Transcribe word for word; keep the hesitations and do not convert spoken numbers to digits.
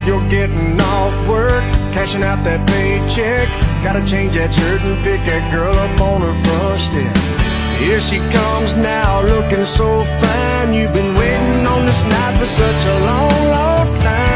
You're getting off work, cashing out that paycheck. Gotta change that shirt and pick that girl up on her front step. Here she comes now, looking so fine. You've been waiting on this night for such a long, long time.